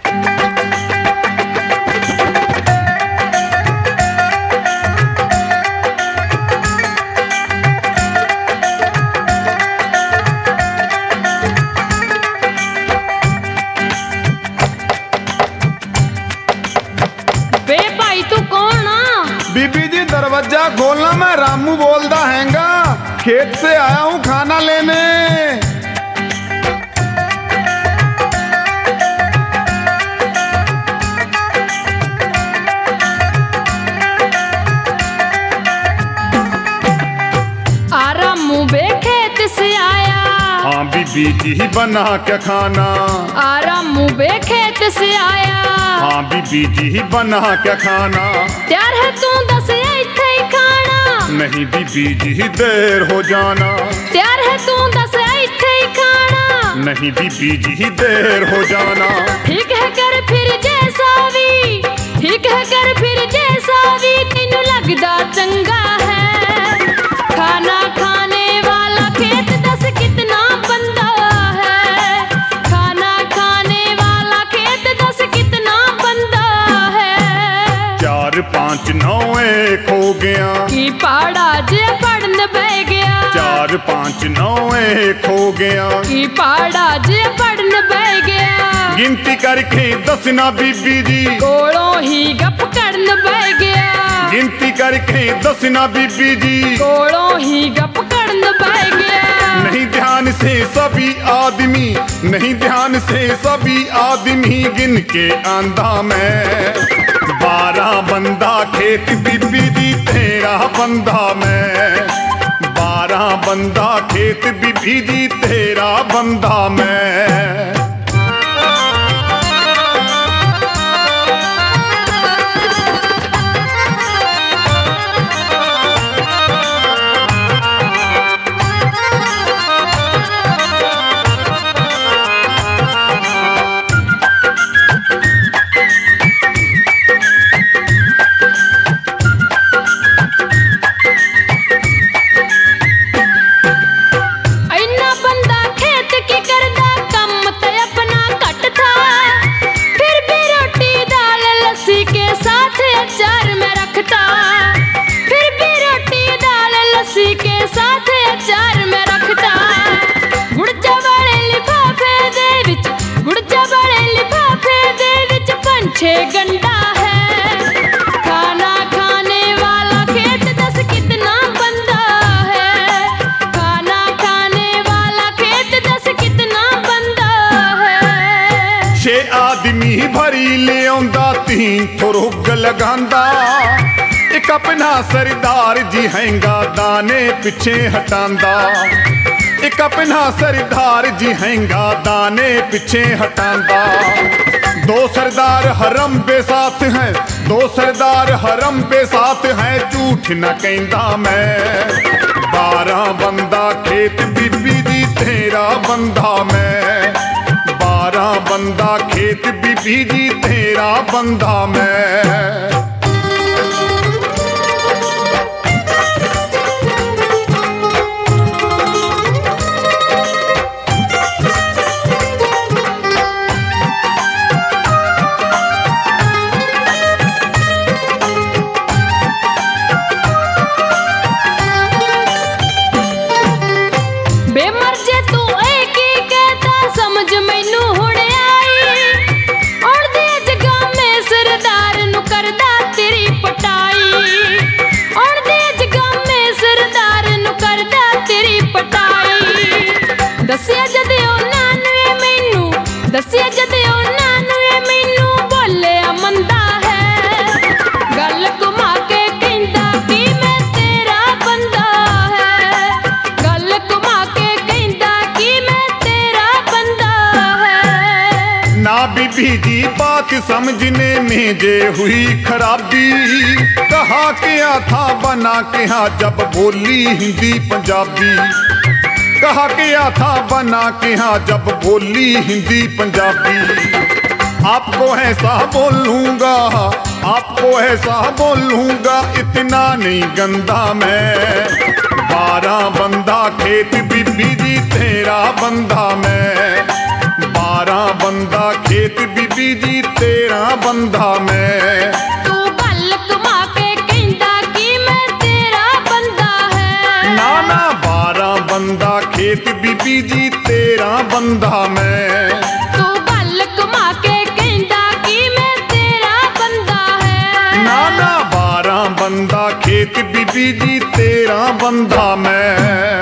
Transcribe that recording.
बीबी जी दरवाजा खोलना, मैं रामू बोलता हैंगा, खेत से आया हूँ खाना लेने। रामू बे खेत से आया, हाँ बीबी जी बना के खाना। रामू बे खेत से आया, हाँ बीबी जी बना के खाना। त्यार है तू दस इत्थे ही खाना, नहीं बीबी जी देर हो जाना। त्यार है तू दस इत्थे ही खाना, नहीं बीबी जी देर हो जाना। ठीक है कर फिर जैसा भी, ठीक है कर फिर जैसा भी, तेनू लगदा चंगा है। खाना खाने वाला खेत दस कितना बंदा है, खाना खाने वाला खेत दस कितना बंदा है। 4 5 9 1 हो गया, की पाड़ा जे पढ़न बह गया। 4 5 9 1 हो गया, की पाड़ा जे पढ़न बह गया। गिनती करके दसना बीबी जी, कोलों ही गप करन बह गया। गिनती करके दसना बीबी जी, कोलों ही गप करन बह गया। नहीं ध्यान से सभी आदमी, नहीं ध्यान से सभी आदमी गिन के आंधा मैं। 12 बंदा खेत बीबी जी तेरा बंदा मैं। 12 बंदा खेत बीबी जी तेरा बंदा मैं। गंडा है खाना खाने वाला खेत दस कितना बंदा है। खाना खाने वाला खेत दस कितना बंदा है। 6 आदमी भरी ले आंदा, 3 थोरुग लगांदा। एक अपना सरदार जी हैंगा दाने पिछे हटांदा। एक अपना सरदार जी हैंगा दाने पिछे हटांदा। 2 सरदार हरम बे साथ हैं, 2 सरदार हरम बे साथ हैं, झूठ न कहंदा मैं। 12 बंदा खेत बीबी जी तेरा बंदा मैं। 12 बंदा खेत बीबी जी तेरा बंदा मैं। दसिया जद ਉਹਨਾਂ ਨੂੰ ਮੈਨੂੰ ਬੋਲਿਆ ਮੰਦਾ ਹੈ। ਗੱਲ ਘੁਮਾ ਕੇ ਕਹਿੰਦਾ ਕਿ ਮੈਂ ਤੇਰਾ ਬੰਦਾ ਹੈ। ਗੱਲ ਘੁਮਾ ਕੇ ਕਹਿੰਦਾ ਕਿ ਮੈਂ ਤੇਰਾ ਬੰਦਾ है। ना बीबी जी बात समझने में जे हुई खराबी। कहा क्या था बना क्या जब बोली हिंदी पंजाबी। कहा क्या था बना के हाँ जब बोली हिंदी पंजाबी। आपको ऐसा बोलूंगा, आपको ऐसा बोलूंगा, इतना नहीं गंदा मैं। 12 बंदा खेत बीबी जी तेरा बंदा मैं। 12 ਬੰਦਾ ਖੇਤ ਬੀਬੀ ਜੀ 13 ਬੰਦਾ ਮੈਂ। ਤੂੰ ਗੱਲ ਘੁਮਾ ਕੇ ਕਹਿੰਦਾ ਕਿ ਮੈਂ ਤੇਰਾ ਬੰਦਾ ਹੈ। ਨਾ ਨਾ 12 ਬੰਦਾ ਖੇਤ ਬੀਬੀ ਜੀ 13 ਬੰਦਾ ਮੈਂ। ਤੂੰ ਗੱਲ ਘੁਮਾ ਕੇ ਕਹਿੰਦਾ ਕਿ ਮੈਂ ਤੇਰਾ ਬੰਦਾ ਹੈ। ਨਾ ਨਾ 12 ਬੰਦਾ ਖੇਤ ਬੀਬੀ ਜੀ 13 ਬੰਦਾ ਮੈਂ।